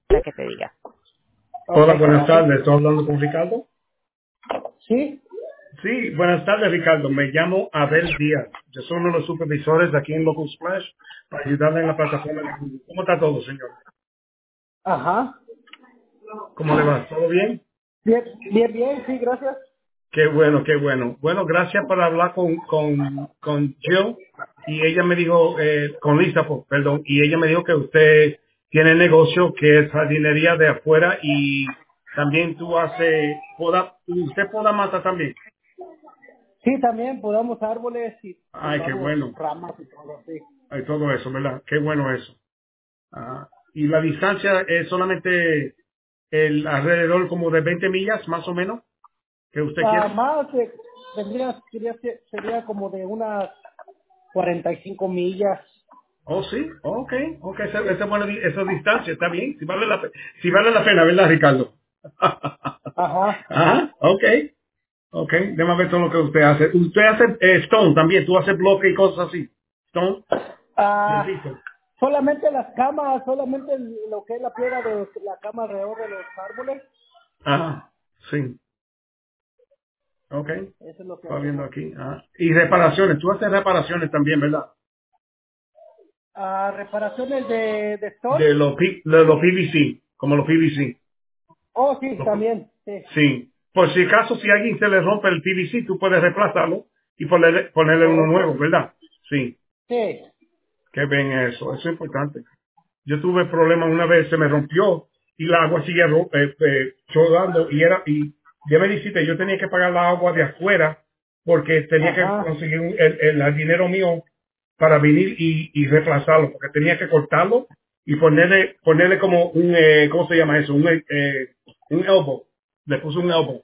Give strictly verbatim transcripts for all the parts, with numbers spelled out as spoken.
para que te diga. Hola, buenas tardes. ¿Estoy hablando con Ricardo? Sí. Sí, buenas tardes, Ricardo. Me llamo Abel Díaz. Yo soy uno de los supervisores aquí en Local Splash para ayudarle en la plataforma de Google. ¿Cómo está todo, señor? Ajá. ¿Cómo le va? ¿Todo bien? Bien, bien, bien, sí, gracias. Qué bueno, qué bueno. Bueno, gracias por hablar con, con, con Jill. Y ella me dijo, eh, con Lisa, pues, perdón, y ella me dijo que usted tiene negocio que es jardinería de afuera y también tú hace, poda, usted poda mata también. Sí, también podamos árboles y Ay, qué tumbamos bueno. ramas y todo así. Hay todo eso, ¿verdad? Qué bueno eso. Ah, y la distancia es solamente el alrededor como de veinte millas, más o menos, que usted Ah, quiere. más, eh, tendría, sería, sería como de unas cuarenta y cinco millas. Oh, sí, ok, ok, esa, esa, buena, di- esa distancia está bien, si vale la, pe- si vale la pena, ¿verdad, Ricardo? Ajá. Ajá, ok, ok, déjame ver todo lo que usted hace. Usted hace eh, stone también, tú haces bloque y cosas así. Stone, de Ah, piso. solamente las camas, solamente lo que es la piedra de la cama alrededor de los árboles. Ajá, sí, ok, Eso es lo que está viendo hacemos. aquí. Ajá. Y reparaciones, tú haces reparaciones también, ¿verdad? Ah, reparaciones de, de stone. De los, P- de los P V C, como los P V C. Oh, sí, Los- también, sí. sí. Por si acaso, si a alguien se le rompe el P V C, tú puedes reemplazarlo y ponerle, ponerle uno Correcto. nuevo, ¿verdad? Sí. Sí. Qué bien eso. Eso es importante. Yo tuve problemas una vez, se me rompió y la agua seguía ro- eh, eh, rodando y era, y ya me dijiste, yo tenía que pagar la agua de afuera porque tenía que Ajá. conseguir un- el, el- el dinero mío para venir y, y reemplazarlo, porque tenía que cortarlo y ponerle, ponerle como un, eh, ¿cómo se llama eso? Un, eh, un elbow. Le puse un elbow.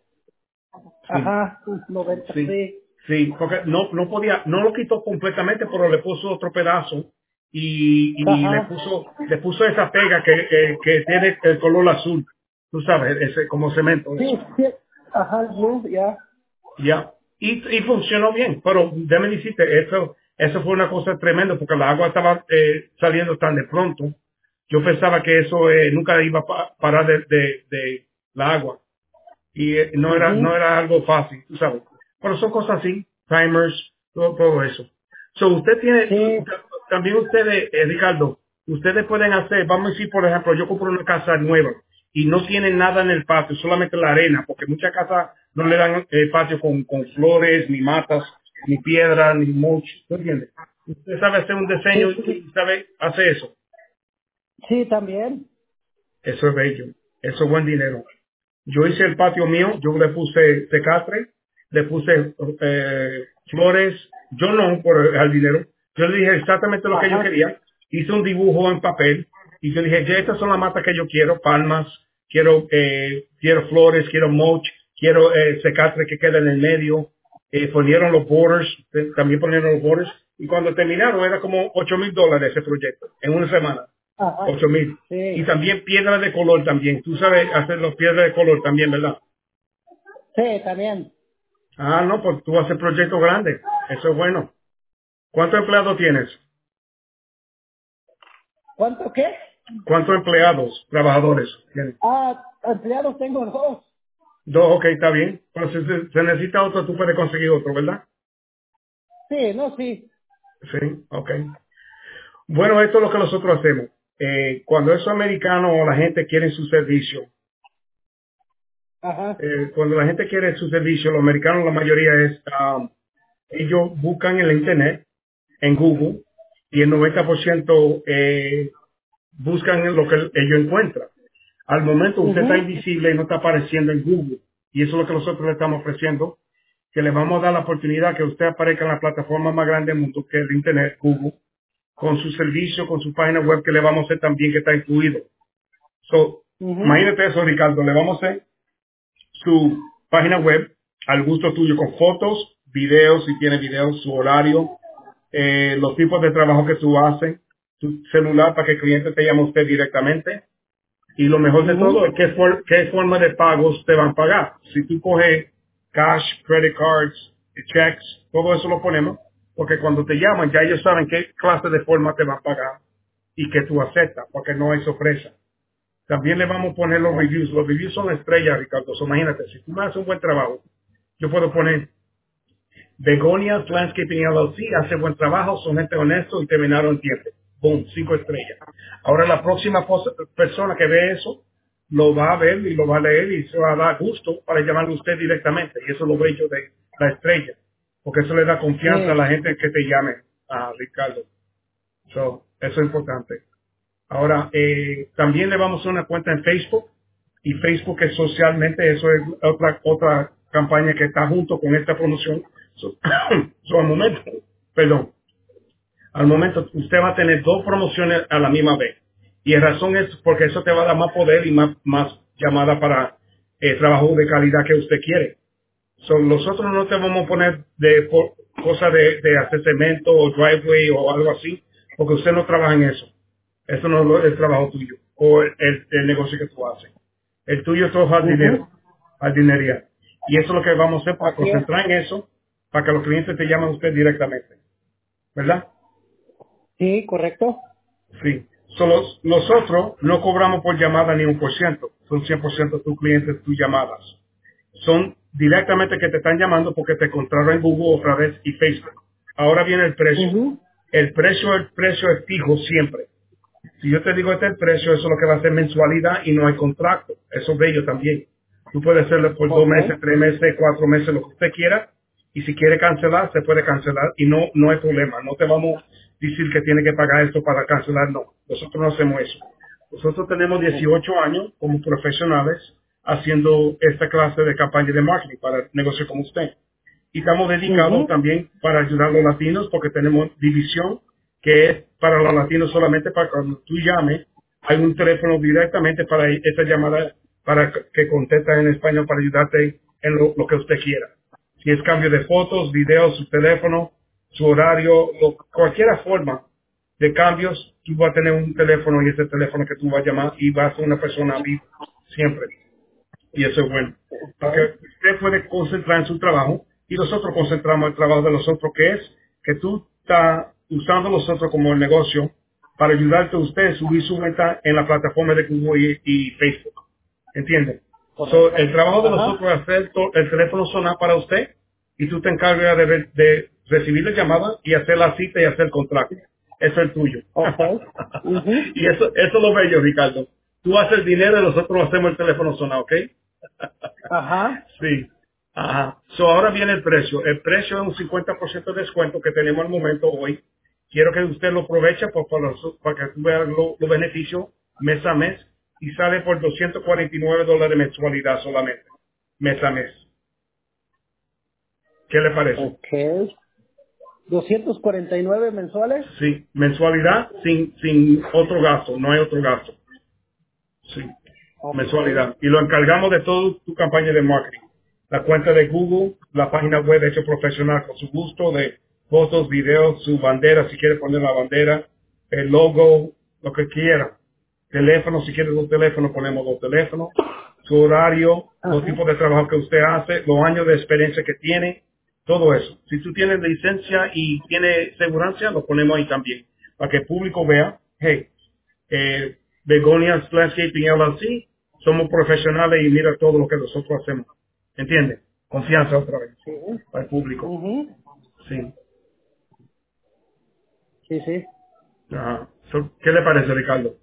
Sí, Ajá. noventa, sí, sí. sí, porque no, no podía, no lo quitó completamente, pero le puso otro pedazo y, y le Ajá. puso, le puso esa pega que, eh, que tiene el color azul, tú sabes, ese como cemento, Sí, eso. sí. Ajá, el blue, ya. Ya. Y, y funcionó bien, pero déjame decirte, eso, eso fue una cosa tremenda porque la agua estaba eh, saliendo tan de pronto. Yo pensaba que eso eh, nunca iba a pa- parar de, de, de la agua y eh, no era no Mhm. era algo fácil, tú sabes. Pero son cosas así, timers, todo, todo eso. So, usted tiene, Sí. también ustedes, eh, Ricardo, ustedes pueden hacer, vamos a decir, por ejemplo, yo compro una casa nueva y no tienen nada en el patio, solamente la arena, porque muchas casas no le dan eh, patio con, con flores, ni matas, ni piedra, ni mulch, ¿tú entiendes? Usted sabe hacer un diseño Sí, sí, y sabe hacer eso. sí, también. Eso es bello, eso es buen dinero. Yo hice el patio mío, yo le puse tecatre, le puse eh, flores, yo no por el dinero, yo le dije exactamente lo que yo Ajá. quería, hice un dibujo en papel y yo dije, ya estas son las matas que yo quiero, palmas, quiero eh, quiero flores, quiero mulch, quiero eh, secatre que quede en el medio, eh, ponieron los borders, eh, también ponieron los borders y cuando terminaron era como ocho mil dólares ese proyecto en una semana. Ajá. Ocho mil. Y Sí. también piedras de color también. Tú sabes hacer los piedras de color también, ¿verdad? Sí, también. Ah, no, pues tú haces proyectos grandes. Eso es bueno. ¿Cuántos empleados tienes? ¿Cuánto qué? ¿Cuántos empleados, trabajadores tienes? Ah, empleados tengo dos. Dos, ok, está bien. Pero si se, se necesita otro, tú puedes conseguir otro, ¿verdad? Sí, no, sí. Sí, ok. Bueno, esto es lo que nosotros hacemos. Eh, cuando esos americanos o la gente quiere su servicio, Ajá. eh, cuando la gente quiere su servicio, los americanos la mayoría es, ah, ellos buscan en la internet, en Google, y el noventa por ciento eh, buscan lo que ellos encuentran. Al momento usted está Mhm. invisible y no está apareciendo en Google. Y eso es lo que nosotros le estamos ofreciendo, que le vamos a dar la oportunidad que usted aparezca en la plataforma más grande del mundo, que es el Internet, Google, con su servicio, con su página web, que le vamos a hacer también, que está incluido. So, Mhm. imagínate eso, Ricardo, le vamos a hacer su página web al gusto tuyo, con fotos, videos, si tiene videos, su horario, eh, los tipos de trabajo que tú haces, tu celular para que el cliente te llame a usted directamente. Y lo mejor de todo Mhm. es qué, for- qué forma de pagos te van a pagar. Si tú coges cash, credit cards, checks, todo eso lo ponemos, porque cuando te llaman ya ellos saben qué clase de forma te van a pagar y que tú aceptas, porque no hay sorpresa. También le vamos a poner los reviews. Los reviews son estrellas, Ricardo. So, imagínate, si tú me haces un buen trabajo, yo puedo poner Begonias Landscaping L L C, hace buen trabajo, son gente honesto y terminaron en tiempo. Boom, cinco estrellas. Ahora la próxima pos- persona que ve eso, lo va a ver y lo va a leer y se va a dar gusto para llamarle a usted directamente. Y eso es lo bello de la estrella. Porque eso le da confianza a Sí. la gente que te llame, a Ricardo. So, eso es importante. Ahora, eh, también le vamos a hacer una cuenta en Facebook. Y Facebook es socialmente, eso es otra, otra campaña que está junto con esta promoción. So, so, al momento, perdón, al momento usted va a tener dos promociones a la misma vez. Y la razón es porque eso te va a dar más poder y más, más llamada para eh, trabajo de calidad que usted quiere. So, nosotros no te vamos a poner de por- cosas de, de hacer cemento o driveway o algo así, porque usted no trabaja en eso. Eso no es lo- el trabajo tuyo o el, el- el negocio que tú haces. El tuyo es todo Ujú. jardinero, jardinería. Y eso es lo que vamos a hacer para Así es. concentrar en eso, para que los clientes te llamen a usted directamente. ¿Verdad? Sí, correcto. Sí. So, los- nosotros no cobramos por llamada ni un por ciento. Son cien por ciento tus clientes, tus llamadas. Son directamente que te están llamando porque te encontraron en Google otra vez y Facebook. Ahora viene el precio. Ujú. El precio, el precio es fijo siempre. Si yo te digo este es el precio, eso es lo que va a ser mensualidad y no hay contrato. Eso es bello también. Tú puedes hacerlo por dos Ok. meses, tres meses, cuatro meses, lo que usted quiera. Y si quiere cancelar, se puede cancelar y no, no hay problema. No te vamos a decir que tiene que pagar esto para cancelar, no. Nosotros no hacemos eso. Nosotros tenemos dieciocho años como profesionales haciendo esta clase de campaña de marketing para negocios como usted. Y estamos dedicados Ujú. también para ayudar a los latinos porque tenemos división que es para los latinos solamente para cuando tú llames, hay un teléfono directamente para esa llamada para que que contestas en español para ayudarte en lo, lo que usted quiera. Si es cambio de fotos, videos, su teléfono, su horario, lo- cualquier forma de cambios, tú vas a tener un teléfono y ese teléfono que tú vas a llamar y vas a ser una persona viva siempre. Y eso es bueno. Porque Ok. usted puede concentrar en su trabajo y nosotros concentramos el trabajo de nosotros, que es que tú estás usando nosotros como el negocio para ayudarte a usted a subir su venta en la plataforma de Google y, y Facebook. ¿Entiendes? So, el Correcto. trabajo de Ajá. nosotros es hacer to- el teléfono sonar para usted y tú te encargas de, re- de recibir la llamada y hacer la cita y hacer el contrato. Eso es el tuyo. Ok. Ujú. Y eso, eso es lo bello, Ricardo. Tú haces el dinero y nosotros hacemos el teléfono sonar, ¿ok? Ajá. Sí. Ajá. So, ahora viene el precio. El precio es un cincuenta por ciento de descuento que tenemos al momento hoy. Quiero que usted lo aproveche por- por los- para que tú veas lo- los beneficios mes a mes y sale por doscientos cuarenta y nueve dólares de mensualidad solamente, mes a mes. ¿Qué le parece? Ok. Doscientos cuarenta y nueve mensuales. Sí, mensualidad sin, sin otro gasto, no hay otro gasto. Sí, Ok. mensualidad. Y lo encargamos de toda tu campaña de marketing. La cuenta de Google, la página web hecho profesional con su gusto de fotos, videos, su bandera, si quiere poner la bandera, el logo, lo que quiera. Teléfono, si quiere dos teléfonos, ponemos dos teléfonos. Su horario, los Ajá. tipos de trabajo que usted hace, los años de experiencia que tiene, todo eso. Si tú tienes licencia y tienes seguridad, lo ponemos ahí también. Para que el público vea, hey, eh, Begonias Landscaping L L C, somos profesionales y mira todo lo que nosotros hacemos. ¿Entiende? Confianza otra vez Sí. para el público. Ujú. Sí. Sí, sí. Ajá. So, ¿qué le parece, Ricardo?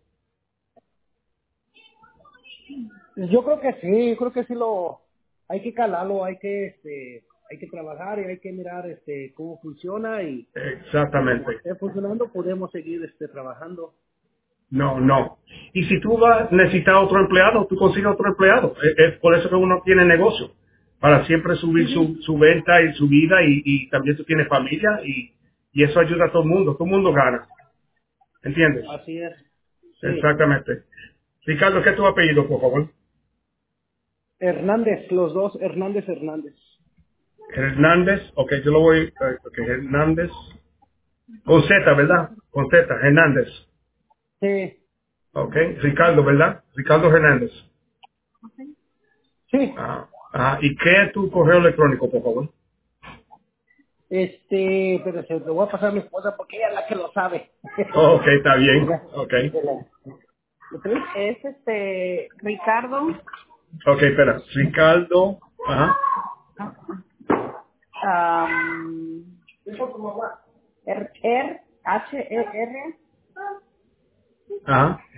Yo creo que sí, yo creo que sí lo hay que calarlo, hay que este hay que trabajar y hay que mirar este cómo funciona y, y como Exactamente. esté funcionando podemos seguir este trabajando. No, no. Y si tú vas a necesitar otro empleado, tú consigues otro empleado. Es, es por eso que uno tiene negocio. Para siempre subir Ujú. su, su venta y su vida y, y también tú tienes familia y, y eso ayuda a todo el mundo. Todo el mundo gana. ¿Entiendes? Así es. Sí. Exactamente. Ricardo, ¿qué es tu apellido, por favor? Hernández, los dos, Hernández Hernández. Hernández, ok, yo lo voy, eh, ok, Hernández, con Z, ¿verdad? Con Z, Hernández. Sí. Ok, Ricardo, ¿verdad? Ricardo Hernández. Sí. Ah, ah, ¿y qué es tu correo electrónico, por favor? Este, pero se lo voy a pasar a mi esposa porque ella es la que lo sabe. Oh, ok, está bien, Ya, ok. ya la- Es este Ricardo. Ok, espera. Ricardo. Ajá. Um, R, R H E R Ajá.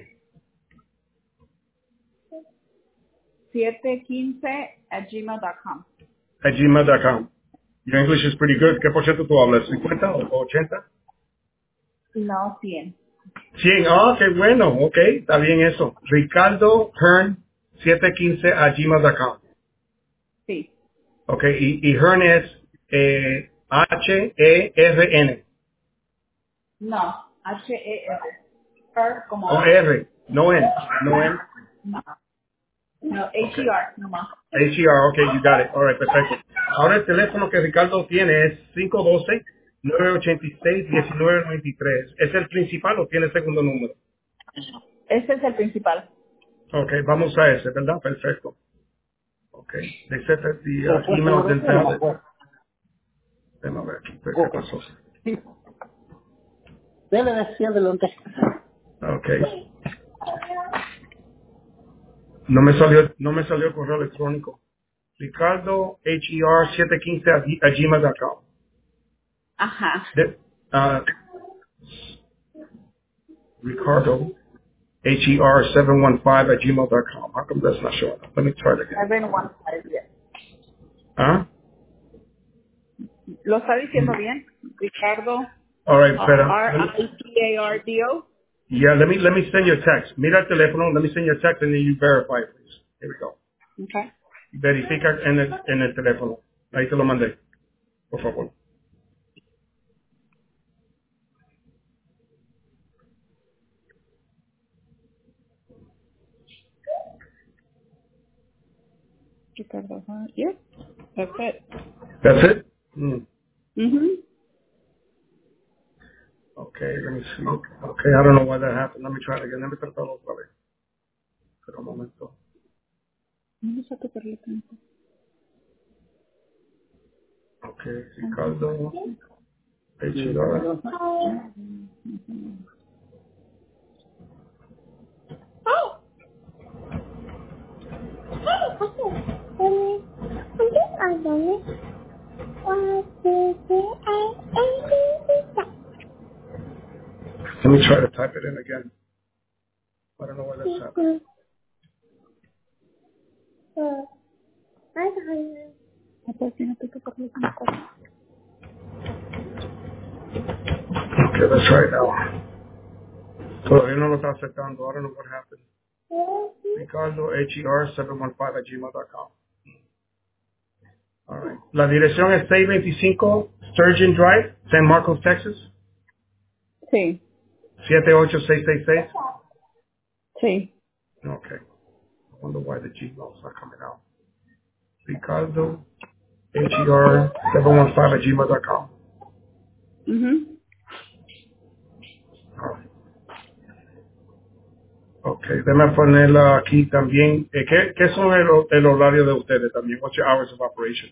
siete quince at gmail dot com. At gmail punto com. Your English is pretty good. ¿Qué por ciento tú hablas? ¿cincuenta o ochenta? No, cien. cien. Ah, qué bueno. Ok, está bien eso. Ricardo Hearn setecientos quince a gmail punto com. Sí. Ok, y, y Hearn es eh, H E R N. No, H E R. R como O R, no N. No N. no, no H Ok. E R nomás. H E R, ok, you got it. All right, perfecto. Ahora el teléfono que Ricardo tiene es cinco uno dos, nueve ocho seis, uno nueve nueve tres. ¿Es el principal o tiene el segundo número? Ese es el principal. Ok, vamos a ese, ¿verdad? Perfecto. Ok. De set the ¿Pero uh, fue el email número then uno o no me valid. acuerdo? Déjame ver aquí, pues, ¿qué Ok. pasó? Sí. Dele decir delante. Ok. No me salió, no me salió correo electrónico. Ricardo H E R setecientos quince a, a gmail punto com. Ajá. De- uh, Ricardo H E R seven one five at gmail dot com. How come that's not showing up? Let me try it again. seven one five, yes. Huh? ¿Lo está diciendo bien? Ricardo, All right, uh, Feta. R Let me, I T A R D O. yeah, let me let me send you a text. Mira el teléfono. Let me send you a text and then you verify it, please. Here we go. Okay. Verifica en el en el teléfono. Ahí te lo mandé, por favor. Ricardo, huh? Yes, that's it. That's it. Hmm. Mhm. Okay, let me see. Okay, I don't know why that happened. Let me try it again. Let me tratarlo otra vez. Espera un momento. ¿Dónde está tu perrito? Okay, Ricardo H E R. Let me try to type it in again. I don't know why that's happening. Okay, let's try it now. Todavía no lo está aceptando. I don't know what happened. Ricardo H E R seven one five at gmail dot com. All right. La dirección es seiscientos veinticinco Sturgeon Drive, San Marcos, Texas, Sí, siete ocho seis seis seis. sí. Okay. I wonder why the Gmail's not coming out. Ricardo H E R seven one five at gmail dot com. Mhm. All right. Okay, déjame ponerla aquí también. Eh, ¿qué, ¿Qué son el, el horario de ustedes también? What's your hours of operation?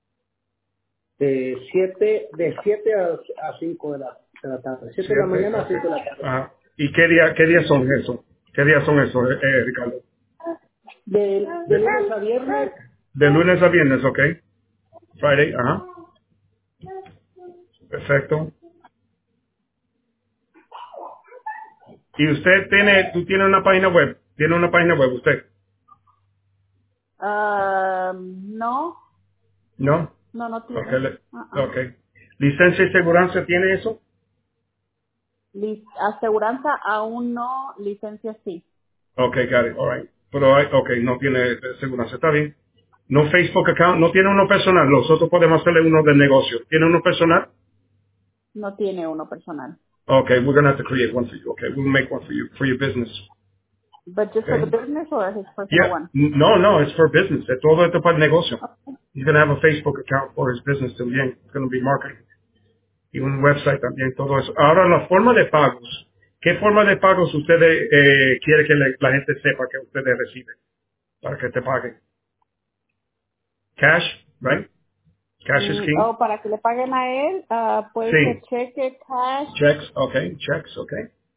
De siete de siete a, a cinco de la, de la tarde. siete de la Siete, mañana a okay. cinco de la tarde. Ajá. ¿Y qué día, qué días son eso? ¿Qué días son esos, eh, eh, Ricardo? De, de De, lunes a viernes. de lunes a viernes, ok. Friday, ajá. Perfecto. ¿Y usted tiene, tú tienes una página web? ¿Tiene una página web usted? Ah, no, ¿No? no, no Ok, tiene. le- Uh-uh. ok. ¿Licencia y seguridad tiene eso? Lic- Aseguranza aún no, licencia sí. Ok, got it, all right. Pero, hay- ok, no tiene eh, seguridad, está bien. No Facebook account, no tiene uno personal. Nosotros podemos hacerle uno de negocio. ¿Tiene uno personal? No tiene uno personal. Okay, we're gonna have to create one for you. Okay, we'll make one for you for your business. But just for the Okay. business or his personal Yeah. one? N- No, no, it's for business. Es todo esto para el negocio. He's gonna have a Facebook account for his business también. It's gonna be marketing. Y un website también, todo eso. Ahora, la forma de pagos. ¿Qué forma de pagos ustedes eh, quiere que le- la gente sepa que ustedes reciben para que te paguen? Cash, right? Cash is Mm, king. oh, para que le paguen a él, ah, puede ser Sí. cheque, cash, Checks, okay. Checks, okay.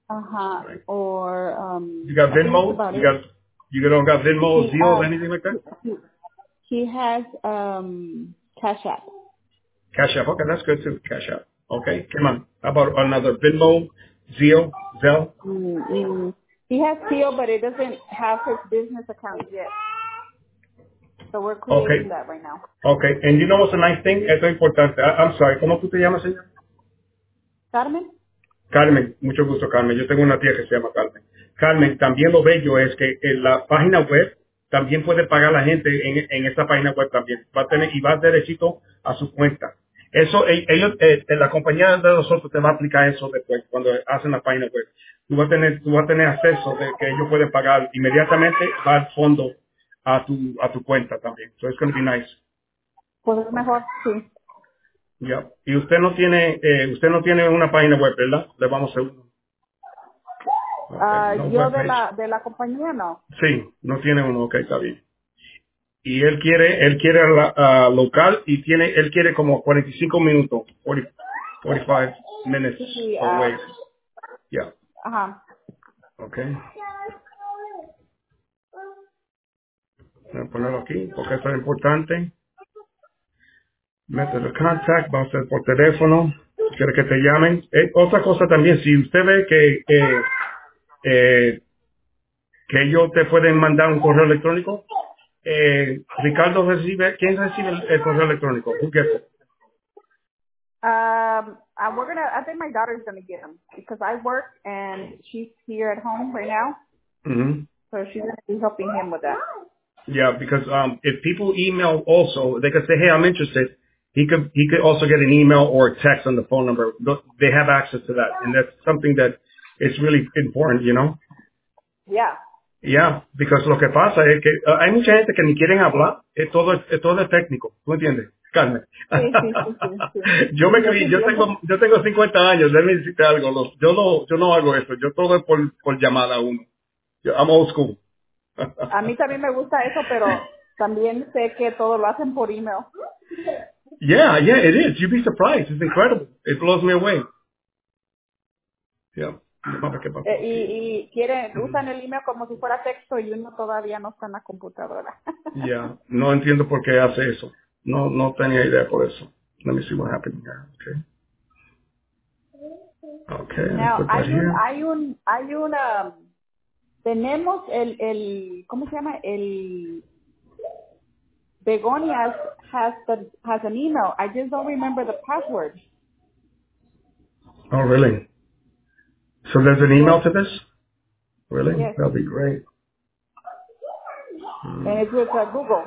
Uh-huh. Right. Or, um, You got I think that's Venmo? about You it. got you don't got Venmo, He, Zelle, uh, anything like that? he, he has, um, Cash App. Cash App. Okay, that's good too. Cash App. Okay, come on. How about another Venmo, Zelle, Zelle? Mm-hmm. He has Theo, but it doesn't have his business account yet. So we're creating Okay. that right now. Okay. And you know what's a nice thing? Esto es importante. I- I'm sorry. ¿Cómo tú te llamas, señor? Carmen? Carmen, mucho gusto, Carmen. Yo tengo una tía que se llama Carmen. Carmen, también lo bello es que en la página web también puede pagar la gente en, en esta página web también. Va a tener y va derechito a su cuenta. Eso, e- ellos, eh, eh, la compañía de nosotros te va a aplicar eso después cuando hacen la página web. Tú vas a tener, tú vas a tener acceso de que ellos pueden pagar inmediatamente, va al fondo a tu, a tu cuenta también. So it's going to be nice. Pues es Okay. mejor, sí. Yeah. Y usted no tiene, eh, usted no tiene una página web, ¿verdad? Le vamos a hacer uno. Okay, Ah, no yo de webpage. la, de la compañía no. Sí, no tiene uno, ok, está bien. Y él quiere, él quiere la, ah, local y tiene, él quiere como cuarenta y cinco minutos, cuarenta, cuarenta y cinco minutes Sí, ah, away. Yeah, ajá. okay. Voy a ponerlo aquí porque eso es importante. Método de contact, va a ser por teléfono. Si quiere que te llamen. Eh, otra cosa también, si usted ve que, eh, eh, que ellos te pueden mandar un correo electrónico, eh, Ricardo recibe, ¿quién recibe el, el correo electrónico? Who gets it? Um, uh, we're gonna, I think my daughter's gonna get them because I work and she's here at home right now. Mhm. So she's gonna be helping him with that. Yeah, because um, if people email also, they could say, "Hey, I'm interested." He could he could also get an email or a text on the phone number. Th- They have access to that, and that's something that is really important, you know. Yeah. Yeah, because lo que pasa es que uh, hay mucha gente que ni quieren hablar. Es todo es todo es técnico, ¿tú entiendes, Carmen? Sí, sí, sí, sí, sí. Yo me Sí, yo te crié, yo entiendo. tengo yo tengo cincuenta años. Déjame decirte algo. Lo- yo no yo no hago eso. Yo todo es por por llamada a uno. Yo, I'm old school. A mí también me gusta eso, pero también sé que todo lo hacen por email. Yeah, yeah, it is. You'd be surprised. It's incredible. It blows me away. Yeah. Vamos a ver qué pasó Eh, aquí. y, y quieren, Ujú. usan el email como si fuera texto y uno todavía no está en la computadora. Yeah. No entiendo por qué hace eso. No, no tenía idea por eso. Let me see what happened here. Okay. Okay, I Now, put that hay un, here. hay un, hay una, tenemos el, el, ¿cómo se llama? El Begonias has the, has an email. I just don't remember the password. Oh, really? So there's an Yes, email to this? Really? yes. That'll be great. Hmm. And it's with uh, Google.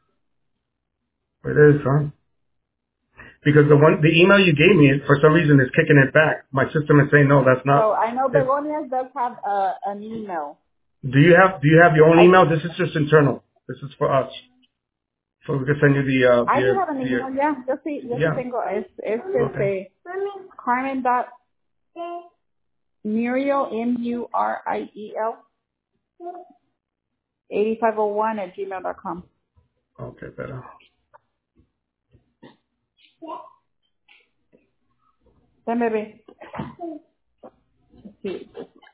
It is, huh? Because the one, the email you gave me, for some reason, is kicking it back. My system is saying, no, that's So not. I know It, Begonias does have uh, an email. do you have, do you have your own I email? This is just internal. This is for us. So we can send you the, uh, I do the, have an the, email, yeah. Yo sí, yo sí yeah. tengo. Es, es Okay. este, Carmen dot Muriel, M U R I E L, eighty-five oh one at gmail dot com. Okay, better. Déjame ver. Sí.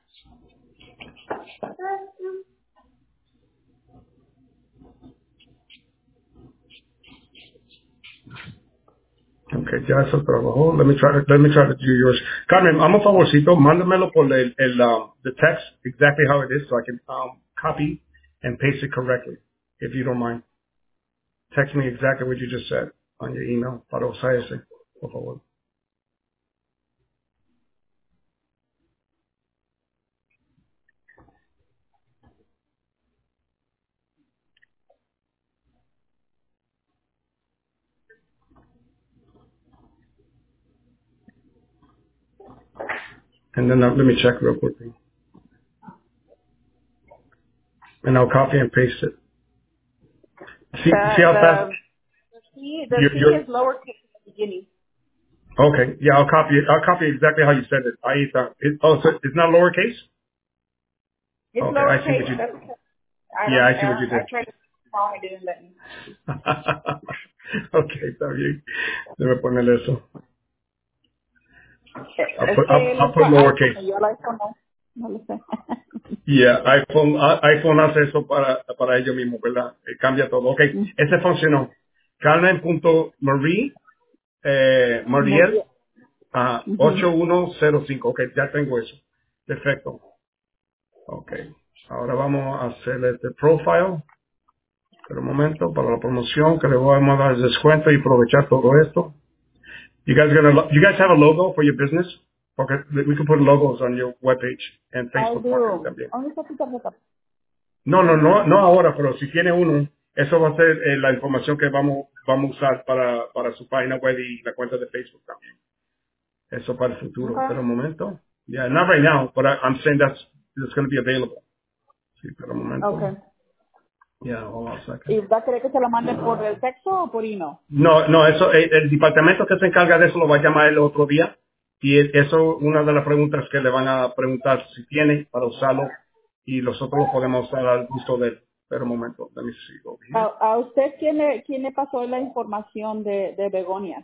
Okay, ya eso trabajó. Let me try to, let me try to do yours. Carmen, I'm a favorcito. Mándamelo por el, el, um, the text exactly how it is so I can, um, copy and paste it correctly, if you don't mind. Text me exactly what you just said on your email para usar ese, por favor. And then uh, let me check real quickly. And I'll copy and paste it. See, see The, how fast the, the C, the you're, C you're, is lowercase at the beginning. okay. Yeah, I'll copy it. I'll copy exactly how you said it. Ahí está. It, oh, so it's not lowercase? It's Okay, I see what lowercase. you, That's, I yeah, don't, I see what uh, you I did. tried to call, it didn't let me. Ok, está bien. Debe ponerle eso. I'll Es put, I'll, que él I'll put usa iPhone lowercase. y yo el iPhone no. No lo sé. Yeah, iPhone, a- iPhone hace eso para, para ellos mismos, ¿verdad? Eh, cambia todo. Ok, ese funcionó. Carmen.marie, eh, Muy Mariel, bien. ah, Ujú. ocho uno cero cinco. Ok, ya tengo eso. Perfecto. Ok. Ahora vamos a hacer este profile. Pero un momento, para la promoción, que le vamos a dar descuento y aprovechar todo esto. You guys gonna, lo- you guys have a logo for your business? Okay, we can put logos on your webpage and I Facebook marketing do. también. ¿Dónde está tu tarjeta? No, no, no, no ahora, pero si tiene uno, eso va a ser eh, la información que vamos, vamos a usar para, para su página web y la cuenta de Facebook también. Eso para el futuro. Okay. Pero un momento. Yeah, not right now, but I, I'm saying that's, it's going to be available. Sí, pero un momento. Okay. Yeah, hold on a second. ¿Y va a querer que se lo mande por el texto o por email? No, no, eso, eh, el departamento que se encarga de eso lo va a llamar el otro día. Y es- eso es una de las preguntas que le van a preguntar si tiene para usarlo. Y nosotros lo podemos usar al gusto de él. Pero un momento, let me see over ¿A, here. a usted quién le, quién le pasó la información de, de Begonia?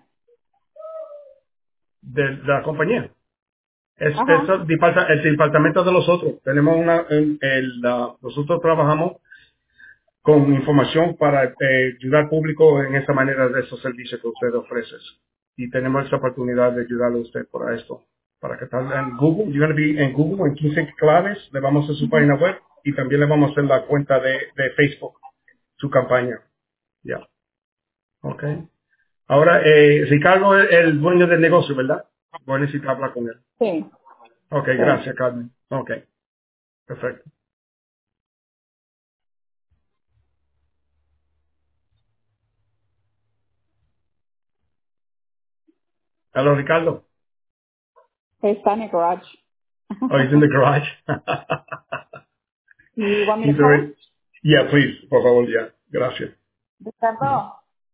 De, de la compañía. Es, es Ajá. el, departa- el departamento de nosotros. Tenemos una, el, el, ah, nosotros trabajamos con información para eh, ayudar al público en esa manera de esos servicios que usted ofrece. Y tenemos esa oportunidad de ayudarle a usted para esto. Para que esté en Google, you're going to be en Google en quince claves, le vamos a hacer su página web y también le vamos a hacer la cuenta de, de Facebook, su campaña. Ya. Okay. Ahora, eh, Ricardo es el dueño del negocio, ¿verdad? Voy a necesitar hablar con él. Sí. Ok, Sí. gracias, Carmen. Ok, perfecto. Hello, Ricardo. Está en el garage. Oh, he's in the garage. You want me He's to call him? already... Yeah, please, por favor, ya. Gracias. Ricardo,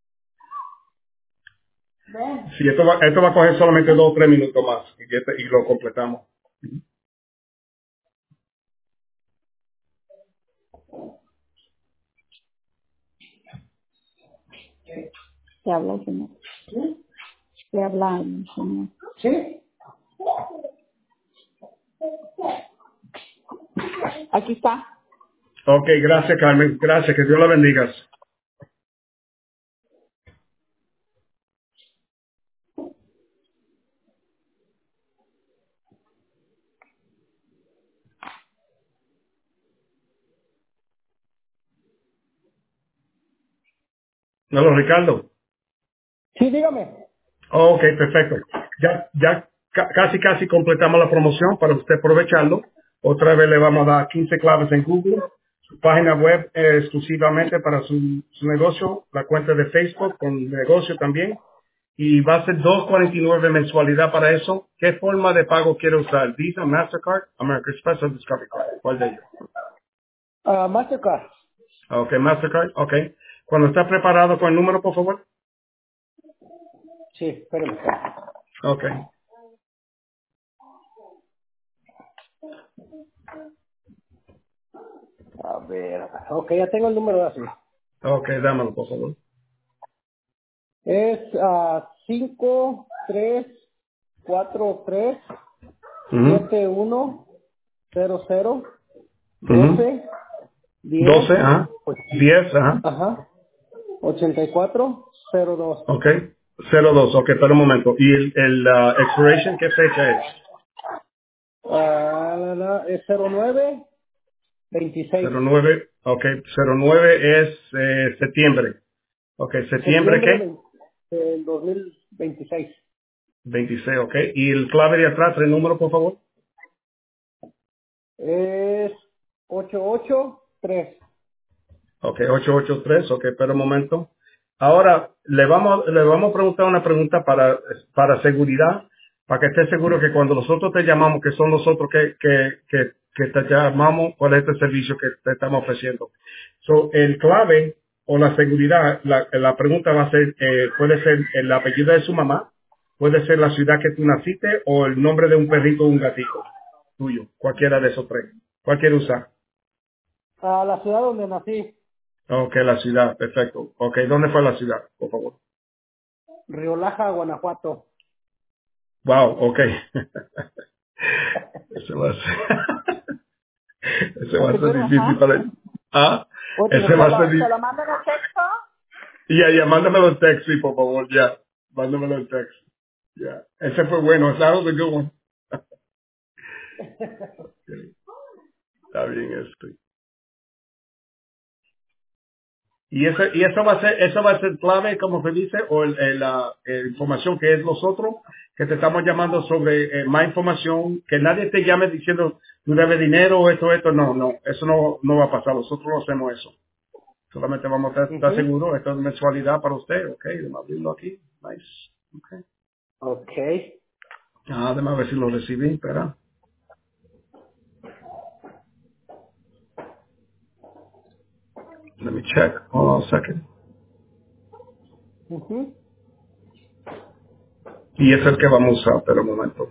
ven. Sí, esto va, esto va a coger solamente dos o tres minutos más y, este- y lo completamos. Te habla el señor. Te habla el señor. ¿Sí? Aquí está. Ok, gracias, Carmen. Gracias, que Dios la bendiga. Hello, Ricardo. Sí, dígame. Ok, perfecto. Ya, ya ca- casi, casi completamos la promoción para usted aprovecharlo. Otra vez le vamos a dar quince claves en Google, su página web eh, exclusivamente para su, su negocio, la cuenta de Facebook con negocio también. Y va a ser dos cuarenta y nueve mensualidad para eso. ¿Qué forma de pago quiere usar? Visa, Mastercard, American Express o Discovery Card. ¿Cuál de ellos? Ah, Mastercard. Ok, Mastercard, ok. Cuando está preparado con el número, por favor. Sí, espérame. Ok, A ver. Ok, ya tengo el número así. ok, dámelo, por favor. Es ah, cinco tres cuatro tres Ujú, siete uno cero cero ujú. doce diez doce, ajá. diez, ajá. ajá, ochenta y cuatro cero dos. Ok. cero dos, ok, espera un momento. ¿Y el, el ah, expiration qué fecha es? Ah, la, la, es cero nueve veintiséis. cero nueve, ok, cero nueve es eh, septiembre. Ok, ¿septiembre Septiembre qué? veinte del dos mil veintiséis. veintiséis, ok. ¿Y el clave de atrás, el número, por favor? Es ocho ocho tres. Ok, ocho ocho tres, ok, espera un momento. Ahora, le vamos, le vamos a preguntar una pregunta para, para seguridad, para que esté seguro que cuando nosotros te llamamos, que son nosotros que, que, que, que te llamamos, cuál es este servicio que te estamos ofreciendo. So, el clave o la seguridad, la, la pregunta va a ser, eh, puede ser el apellido de su mamá, puede ser la ciudad que tú naciste o el nombre de un perrito o un gatito tuyo, cualquiera de esos tres. ¿Cuál quiere usar? A la ciudad donde nací, Ok, la ciudad, perfecto. Ok, ¿dónde fue la ciudad, por favor? Riolaja, Guanajuato. Wow, ok. Eso va a ser. Ese va a ser difícil para él. Ah, ese va a ser difícil. ¿Se lo mandan a texto? Ya, ya, mándamelo en texto, sí, por favor, ya. Mándamelo en texto. Ya. Ese fue bueno. That was a good one. Okay. Está bien esto. Y ese, y eso va a ser, eso va a ser clave, como se dice, o el, el, la eh, información que es nosotros, que te estamos llamando sobre eh, más información, que nadie te llame diciendo, tú debes dinero o esto, esto, no, no, eso no, no va a pasar, nosotros no hacemos eso. Solamente vamos a estar, estar Ujú. seguros, esto es mensualidad para usted, ok, déjame abrirlo aquí, nice, ok. Okay. Ah, déjame ver si lo recibí, espera. Let me check, hold on a second. Ujú. Y es el que vamos a usar, espera un momento.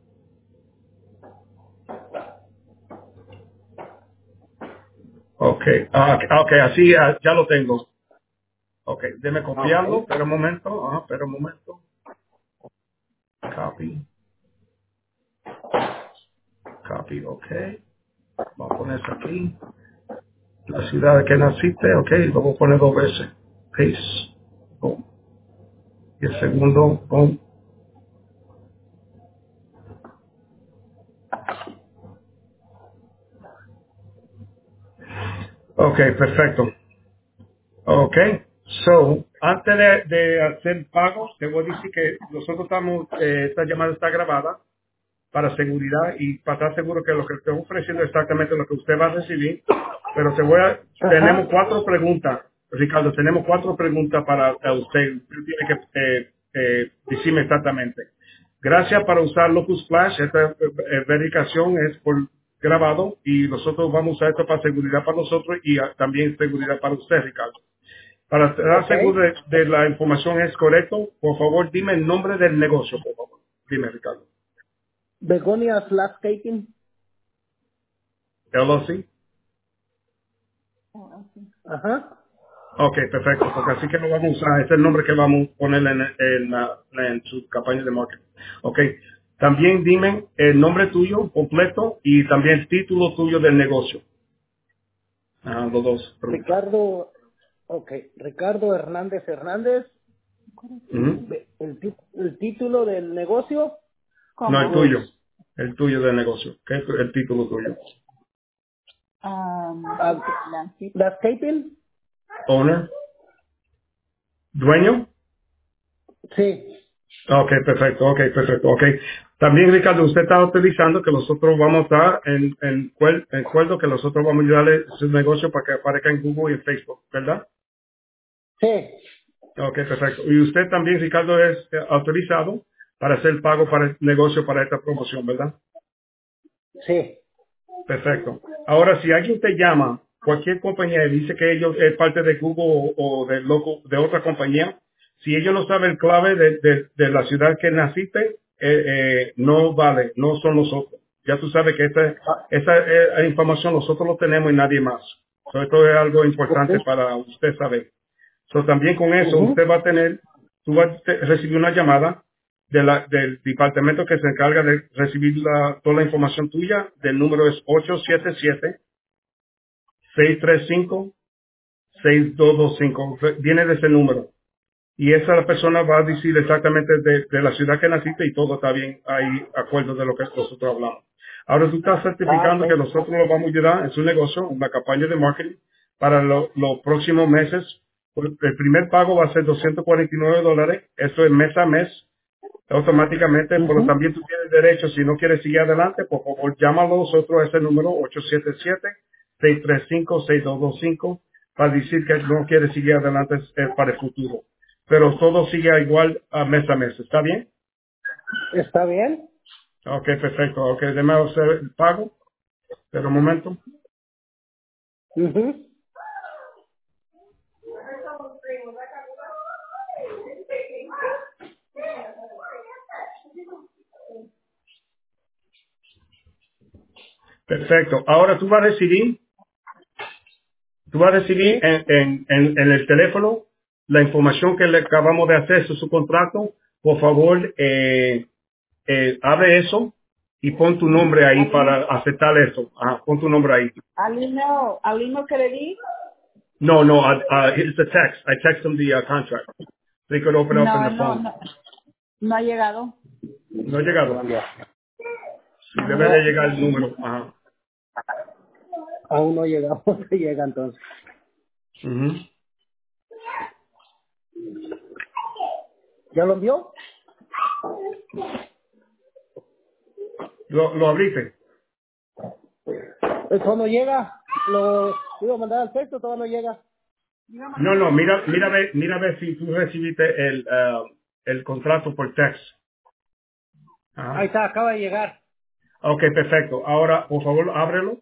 Ok, ah, ok, así ah, ya lo tengo. Ok, déme copiarlo, Okay. espera un momento, ah, espera un momento. Copy, copy, ok. Vamos a poner eso aquí. La ciudad de que naciste, ok, lo voy a poner dos veces. Paste, boom. Y el segundo, boom. Ok, perfecto. Ok, so, antes de, de hacer pagos, te voy a decir que nosotros estamos, eh, esta llamada está grabada para seguridad y para estar seguro que lo que estoy ofreciendo es exactamente lo que usted va a recibir. Pero te voy a, tenemos Ajá. cuatro preguntas, Ricardo, tenemos cuatro preguntas para eh, usted. Usted tiene que eh, eh, decirme exactamente. Gracias para usar Locus Flash. Esta eh, eh, verificación es por grabado y nosotros vamos a usar esto para seguridad para nosotros y ah, también seguridad para usted, Ricardo. Para estar seguro Okay. de, de la información es correcto, por favor, dime el nombre del negocio, por favor. Dime, Ricardo. Begonia's Landscaping. L L C. Ajá. Ok, perfecto, porque así que lo vamos a usar, ese es el nombre que vamos a poner en, en, la- en su campaña de marketing. Ok, también dime el nombre tuyo completo y también el título tuyo del negocio. Ah, los dos preguntas. Ricardo. Okay. Ricardo Hernández Hernández. Ujú. Ve- El, ti- el título del negocio No, el ¿Cómo? tuyo, es el tuyo del negocio. ¿Qué es el título tuyo? Um, ah, Landscape. Landscaping. Owner, dueño. Sí. Ok, perfecto, ok, perfecto, ok. También, Ricardo, usted está utilizando que nosotros vamos a estar en, en, cuel- en acuerdo que nosotros vamos a ayudarle su negocio para que aparezca en Google y en Facebook, ¿verdad? Sí. Ok, perfecto. Y usted también, Ricardo, es eh, autorizado para hacer pago para el negocio para esta promoción, ¿verdad? Sí. Perfecto. Ahora, si alguien te llama, cualquier compañía y dice que ellos es parte de Google o, o de, loco, de otra compañía, si ellos no saben el clave de, de- de la ciudad que naciste, eh, eh, no vale, no son nosotros. Ya tú sabes que esta, Ah, esa eh, información nosotros lo tenemos y nadie más. So, esto es algo ok. importante para usted saber. So, también con eso Ujú. usted va a tener, tú vas a te- recibir una llamada de la- del departamento que se encarga de recibir la- toda la información tuya. Del número es ocho siete siete, seis tres cinco, seis dos dos cinco. Viene de ese número. Y esa persona va a decir exactamente de, de la ciudad que naciste y todo está bien. Hay acuerdo de lo que nosotros hablamos. Ahora tú estás Ah, certificando que ok. nosotros lo vamos a ayudar en su negocio, una campaña de marketing para lo- los próximos meses. El primer pago va a ser doscientos cuarenta y nueve dólares. Eso es mes a mes, automáticamente. Pero Ujú. también tú tienes derecho, si no quieres seguir adelante, por favor, llámalo a nosotros a ese número ocho siete siete, seis tres cinco, seis dos dos cinco para decir que no quieres seguir adelante eh, para el futuro. Pero todo sigue igual a mes a mes. ¿Está bien? ¿Está bien? Ok, perfecto. Ok, déjame hacer el pago. Pero un momento. Ujú. Perfecto. Ahora tú vas a recibir, tú vas a recibir Sí. en, en, en, en el teléfono la información que le acabamos de hacer, eso es su contrato. Por favor, eh, eh, abre eso y pon tu nombre ahí para aceptar eso. Ajá, pon tu nombre ahí. Al email, al email que le di. No, no, uh, uh, it's a text. I text them the uh, contract. They could open it up in No, the no, phone. no, no ha llegado. No ha llegado. Sí, debe No, de llegar el número. Ajá. aún no llegamos, se llega entonces. Ujú. ¿Ya lo envió? Lo, lo abriste. Pues cuando llega, lo iba a mandar al texto, todavía no llega. No, no, mira, mira, a ver, mira a ver si tú recibiste el, uh, el contrato por text. Ahí Ajá. está, acaba de llegar. Ok, perfecto. Ahora, por favor, ábrelo.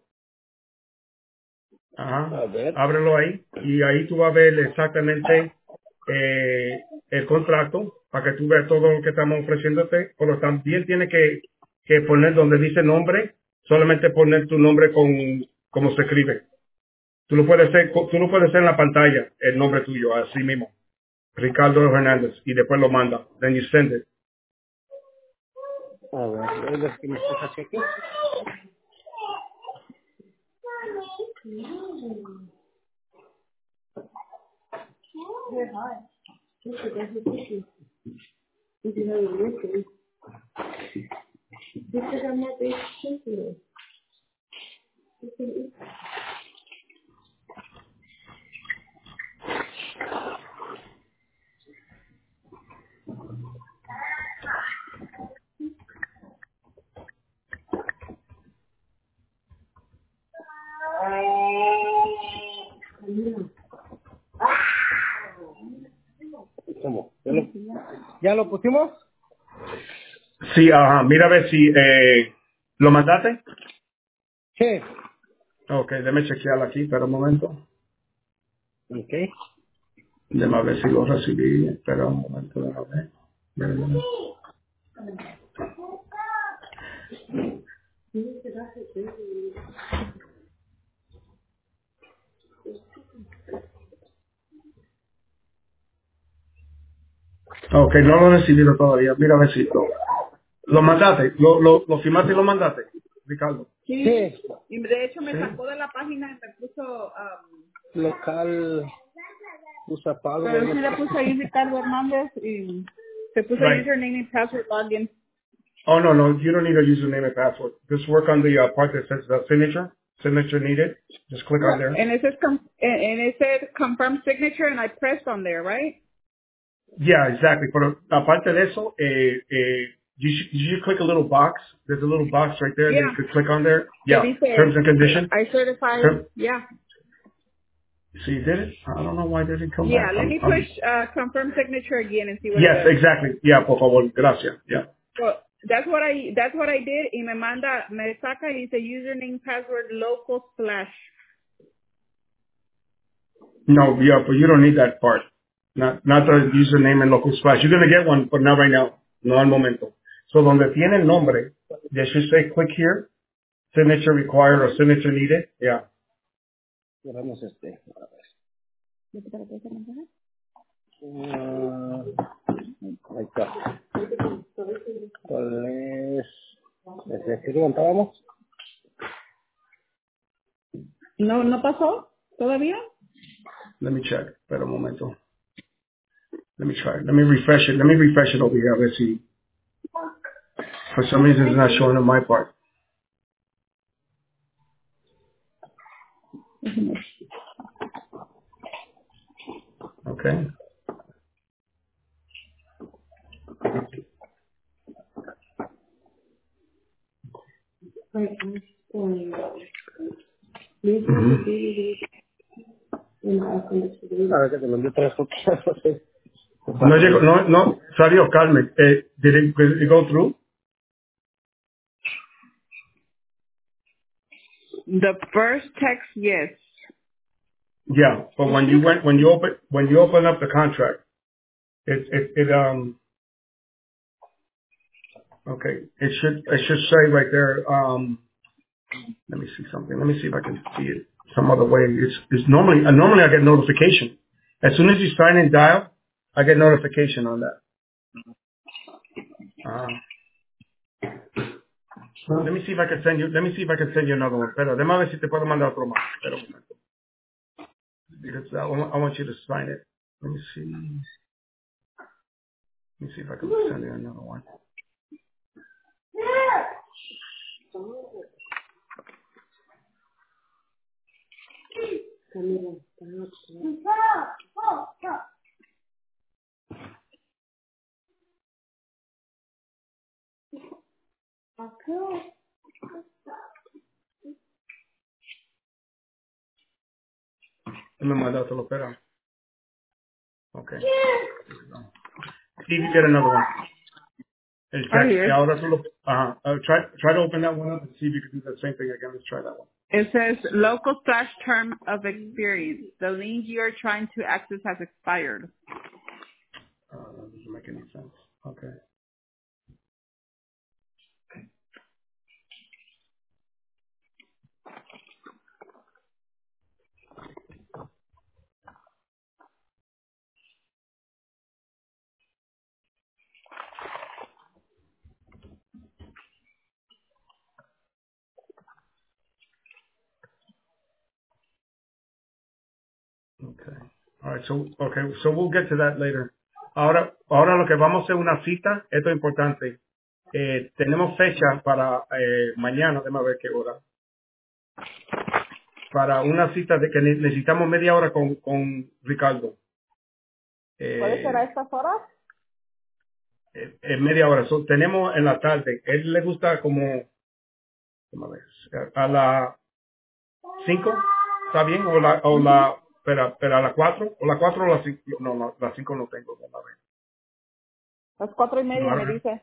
Ajá. A ver. Ábrelo ahí. Y ahí tú vas a ver exactamente eh, el contrato para que tú veas todo lo que estamos ofreciéndote. Pero también tiene que, que poner donde dice nombre, solamente poner tu nombre con como se escribe. Tú lo puedes hacer, tú lo puedes hacer en la pantalla, el nombre tuyo, así mismo. Ricardo Hernández. Y después lo manda. Then you send it. A ver, es que me escoja cheque. ¿Cómo? ¿Ya lo, ¿Ya lo pusimos? Sí, ajá. Mira a ver si eh, lo mandaste. Sí. Ok, déjame chequear aquí, espera un momento. Ok. Déjame ver si lo recibí. Espera un momento, déjame ver. Déjame ver. Ok, no lo he recibido todavía. Mira a ver si lo, lo mandaste. Lo, lo, lo firmaste y lo mandaste, Ricardo. Sí, Sí. y de hecho me Sí. sacó de la página y me puso, um, Local usa pago. pero no sí le sé. puse ahí Ricardo Hernández y se puso Right. username y password login. Oh, no, no, you don't need a username and password. Just work on the uh, part that says uh, signature. Signature needed. Just click on there. And it says, com- and and it said confirm signature and I pressed on there, right? Yeah, exactly. Pero aparte de eso, eh, eh, you should, you should click a little box. There's a little box right there that you Yeah. could click on there. Que Yeah, terms dice, and conditions. I certify, Term, yeah. so you did it? I don't know why it didn't come Yeah, back. let I'm, me push I'm, uh, confirm signature again and see what it yes, does. exactly. Yeah, por favor. Gracias. Yeah. So that's what I that's what I did y me manda, me saca y dice username password local slash. No, yeah, but you don't need that part. Not, not the username and local splash. You're going to get one, but not right now. No al momento. So donde tiene el nombre, they should say click here, signature required or signature needed. Yeah. Cerramos este. A ver. Ah, ahí está. ¿Cuál es? ¿Desde aquí levantábamos? No, no pasó todavía. Let me check. Espera un momento. Let me try. Let me refresh it. Let me refresh it over here. Let's see. For some reason, it's not showing on my part. Okay. Mhm. A ver, que te lo envío tres fotos. No llegó, no, no, salió, Carmen. Eh, did it, did it go through? The first text, yes. Yeah, but when you went, when you open, when you open up the contract, it, it, it, um, okay, it should, it should say right there, um, let me see something. Let me see if I can see it some other way. It's, it's normally, uh, normally I get notification. As soon as you sign in dial, I get notification on that. Uh, Let me see if I can send you, let me see if I can send you another one. Pero, déjame ver si te puedo mandar otro más. Espera un momento. Because I want, I want you to sign it. Let me see. Let me see if I can send you another one. Me mandatelo, espera. Okay. See if you get another one. El Oh, check. here. Ahora tú lo, uh, uh, try, try to open that one up and see if you can do the same thing again. Let's try that one. It says local slash term of experience. The link you are trying to access has expired. Uh, that doesn't make any sense. Okay. Okay. All right. So, okay. So we'll get to that later. Ahora, ahora lo que vamos a hacer una cita, esto es importante. Eh, tenemos fecha para eh, mañana, déjame ver qué hora. Para una cita de que ne- necesitamos media hora con, con Ricardo. ¿Puede ser a Eh, estas horas? eh, eh, media hora. So, tenemos en la tarde. Él le gusta como, déjame ver, a las cinco, ¿está bien? O la, o la, espera, espera, a las cuatro, o las cuatro o las cinco, no, no, las cinco no tengo, déjame ver. Las cuatro y No, media me ahora- dice.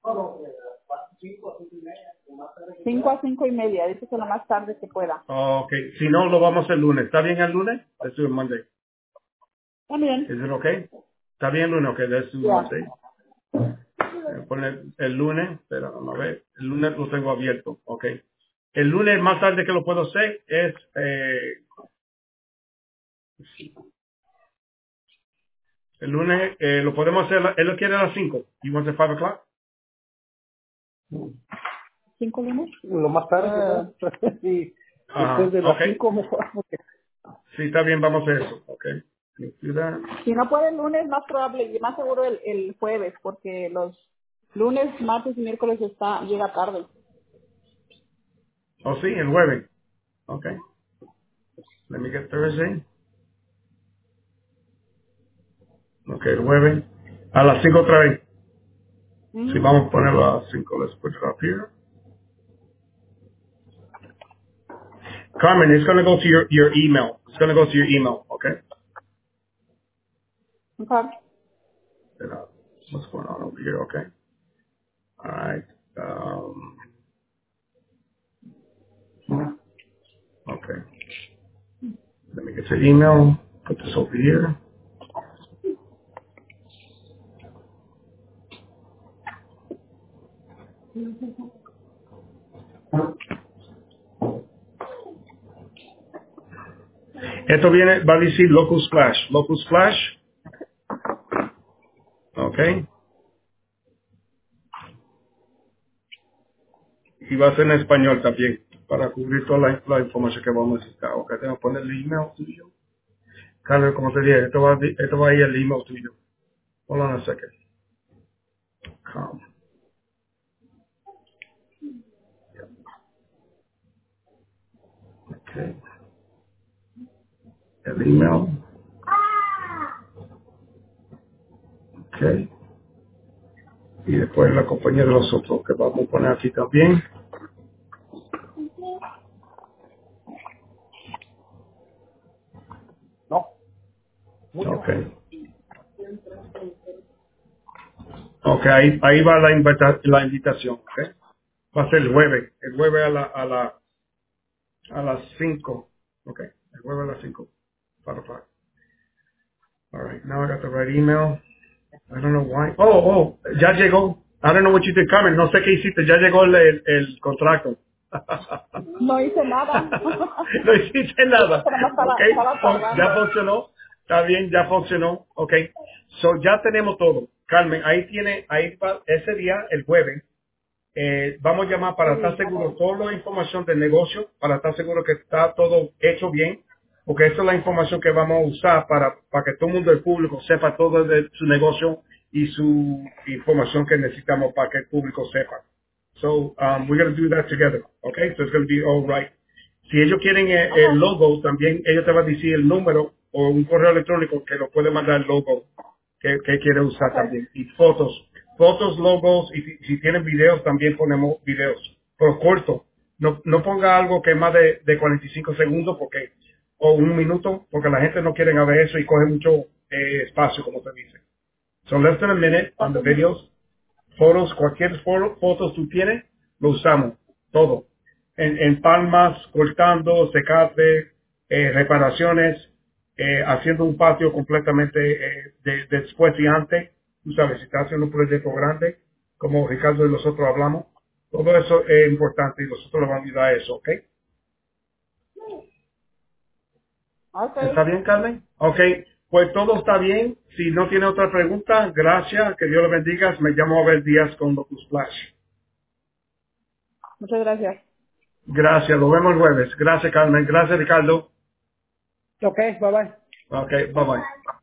Cinco a cinco y media. Dice que lo más tarde que pueda. Ok, si no, lo vamos el lunes. ¿Está bien el lunes? Let's do it Monday. También. Is it okay? ¿Está bien el lunes? Ok, let's do Ya. Monday. Eh, Poner el lunes, pero vamos a ver, el lunes lo tengo abierto, ok. El lunes más tarde que lo puedo hacer es, eh, el lunes eh, lo podemos hacer, él lo quiere a las cinco. You want at five o'clock? ¿Cinco lunes? Lo más tarde, Ah. ¿no? Sí, Ajá, después de ok. las cinco mejor. Porque... Sí, está bien, vamos a hacer eso, ok. Let's do that. Si no puede el lunes, más probable y más seguro el, el jueves, porque los lunes, martes y miércoles está llega tarde. Oh, sí, el jueves. Ok. Let me get Thursday. Ok, el jueves. A las cinco otra vez. Si Ujú. vamos a ponerlo a las cinco, let's put it up here. Carmen, it's going to go to your, your email. It's going to go to your email, okay? Okay. And, uh, what's going on over here, okay? All right. Um, okay. Let me get your email. Put this over here. Esto viene, va a decir Local Splash. Local Splash, okay? Y va a ser en español también, para cubrir toda la, la información que vamos a necesitar. Ok, tengo que poner el email tuyo. Carmen, como te dije, esto va, a di- esto va a ir el email tuyo. Hold on a second. Com. Okay. El email. Okay. Y después la compañía de nosotros que vamos a poner aquí también. No, mucho. Okay. Okay, ahí, ahí va la, invita- la invitación, okay. Va a ser el jueves, el jueves a la, a la, a las cinco. Okay, el jueves a las cinco. Five o'clock. All right, now I got the right email. I don't know why. Oh, oh, ya llegó. I don't know what you did, Carmen. No sé qué hiciste. Ya llegó el, el, el contrato. No hice nada. No hiciste Dice nada. que nomás estaba, Okay, estaba fun- ya cargando. funcionó. Está bien, ya funcionó. Okay. So ya tenemos todo. Carmen, ahí tiene, ahí va, ese día, el jueves, Eh, vamos a llamar para estar seguro toda la información del negocio, para estar seguro que está todo hecho bien, porque esa es la información que vamos a usar para, para que todo el mundo del público sepa todo de su negocio y su información que necesitamos para que el público sepa. So, um, we're going to do that together, okay? So it's going to be all right. Si ellos quieren el, Okay. el logo, también ellos te van a decir el número o un correo electrónico que lo puede mandar el logo que, que quiere usar Okay. también. Y fotos, fotos, logos, y si, si tienen videos, también ponemos videos. Pero corto. No, no ponga algo que es más de, de cuarenta y cinco segundos porque o un minuto, porque la gente no quiere ver eso y coge mucho eh, espacio, como se dice. So less than a minute on the Okay. videos. Fotos, cualquier fo- fotos tú tienes, lo usamos, todo. En, en palmas, cortando, secate, eh, reparaciones, eh, haciendo un patio completamente eh, de, de después y antes. Tú sabes, si estás haciendo un proyecto grande, como Ricardo y nosotros hablamos, todo eso es importante y nosotros le vamos a ayudar a eso, ¿ok? Okay. ¿Está bien, Carmen? Ok, pues todo está bien. Si no tiene otra pregunta, gracias, que Dios le bendiga. Me llamo Abel Díaz con Locus Flash. Muchas gracias. Gracias, nos vemos el jueves. Gracias, Carmen. Gracias, Ricardo. Ok, bye bye. Ok, bye bye.